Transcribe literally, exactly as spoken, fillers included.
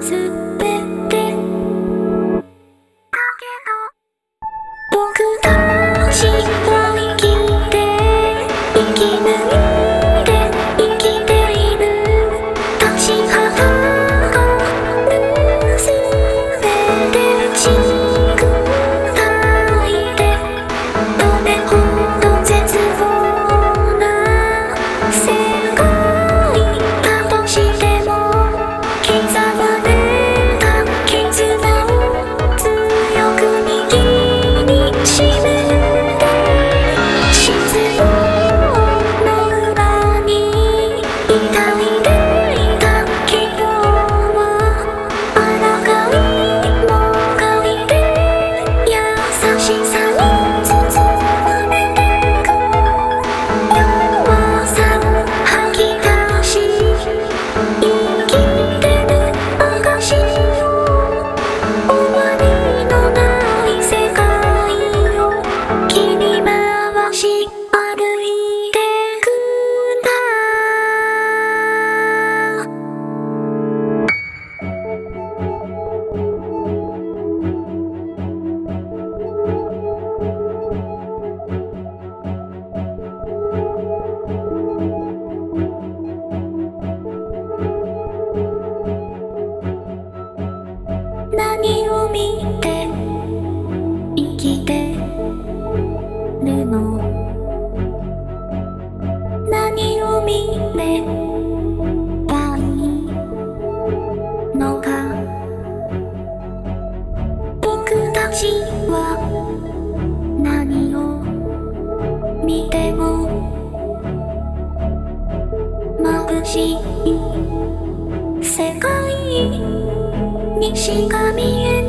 すべてだけど僕たちは生きて生き抜いて生きている立ちはだかるすべてちぐたいでどれほど絶望な世界だとしても刻まれた絆を強く握りしめて必要の裏に抱いていた希望は抗いもがいて優しさに包まれてく弱さを吐き出し生きてる証を終わりのない世界を切り回し歩いてくんだ何を見て生きてるの何を見ればいいのか僕たちは何を見ても眩しい世界にしか見え